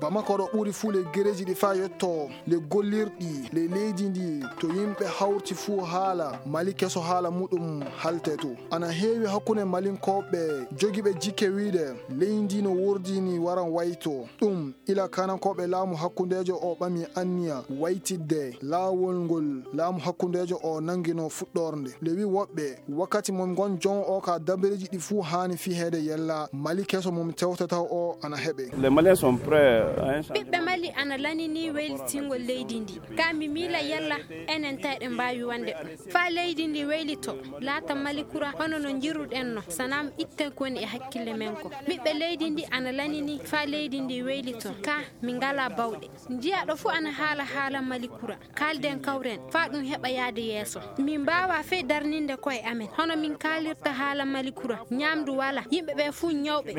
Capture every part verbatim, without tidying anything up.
gama ko ɗo ɓuri fuu le gereji ɗi fa yetto le gollirɗi le leydi ndi to yimɓe hawti fuu haala mali keso haala muɗum halte to ana heewi hakkunde malinkoɓe jogiɓe jikke wiide leydi no wurdini waran wayto ɗum ila kanankoɓe laamu hakkundejo o ɓami anniya waytidde laawol ngol laamu hakkundejo o nangino fuɗɗorde le wi woɓɓe wakkati mom gon jon o ka dabbereji ɗi fuu hani fi heede yella mali keso mom tewtata o ana heɓe ɓiɓɓe mali ana lanini waylitingol leydi ndi ka mi miila yalla enen tawɗe mbawi wonde ɗum fa leydi ndi waylito laata mali kura hono no jiruɗen no sanam itten koni e hakkille men ko ɓiɓɓe leydi ndi ana lanini fa leydi ndi waylito ka mi ngala bawɗe jiyaɗo fu ana haala haala mali kura kalden kawren fa ɗum heɓa yaade yeeso min mbawa fe darninde koye amen hono min kalirta haala mali kura ñamdu wala yimɓe ɓe fu ñawɓe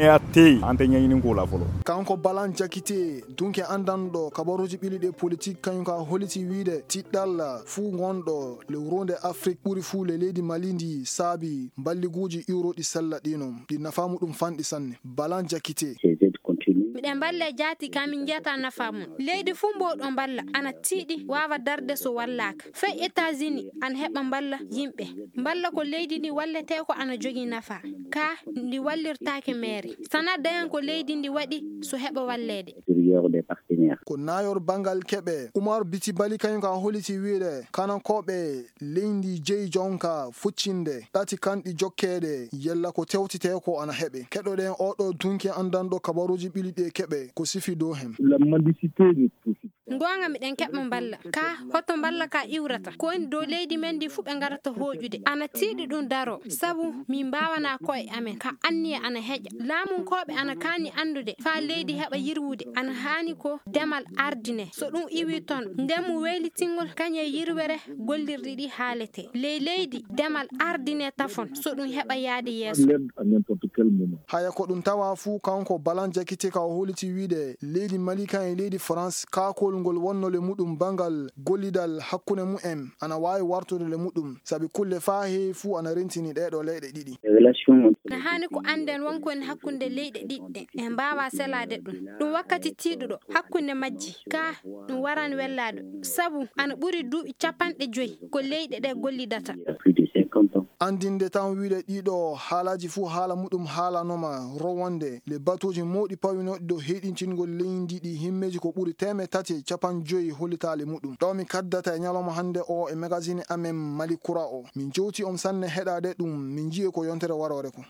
kanko Balan Jakite dunke andanɗo kabaruji ɓiliɗe politique kañum ka holiti wiide tiɗɗal fuu gonɗo lewrude Afrique ɓuri fuu le leydi Mali ndi saabi balliguji euro ɗi sella ɗino ɗi nafa muɗum fanɗi sanne. Balan Jakite miɗen balle jaati kamin jeta nafa mum leydi fu mboɗo balla ana tiiɗi wawa darde so wallaka fay États-Unis an heɓa balla yimɓe balla ko leydi ndi wallete ko ana jogi nafa ka ndi wallirtake meere sana dayan ko leydi ndi waɗi so heɓa wallede ko nayor bangal keɓe Umar Biti Bali kañum ka holiti wiide kanankoɓe leydi jeyi jonka fuccinde ɗati kanɗi jokkede yella ko tewtite ko ana heɓe keɗoɗen oɗo dunki andanɗo kabaruji ɓiliɗe keɓe ko sifi dow hen gonga miɗen keɓa balla ka hoto balla ka iwrata ko woni dow leydi men ndi fu ɓe garata hoƴude ana tiiɗi ɗum daro sabu min mbawana koye amen ka anniya ana heƴa laamunkoɓe ana kani andude fa leydi heɓa yirwude ana hani ko demal ardine so ɗum iwi ton ndemu weylitingol kañe yirwere gollirɗi ɗi haalete ley leydi demal ardine tafon so ɗum heɓa yaade yeeso haya ko ɗum tawa fuu kanko Balan Jakite ka holiti wiide leydi Mali kan e leydi France kakol ngol wonnole muɗum bangal gollidal hakkunde mu'en ana wawi wartude le muɗum sabi kulle fa he fuu ana rentini ɗeɗo leyɗe ɗiɗi na hani ko anden wonkoni hakkunde leyɗe ɗiɗɗe e mbawa selade ɗum ɗum wakkati tiiɗuɗo hakkunde majji ka ɗum warani wellade sabu ana ɓuri duuɓi capanɗe joyi ko leyɗe ɗe gollidata andinde tan wiide ɗiɗo haalaji fuu haala muɗum haalanoma rowonde le batuji mawɗi pawinoɗi dow heɗintingol leydi ɗi himmeji ko ɓuri teme tati capan joyi hollitali muɗum ɗo mi kaddata e ñalawma hande o e magazine amen Mali Kura o min jewti on sanne heɗade ɗum min jiye ko yontere warore ko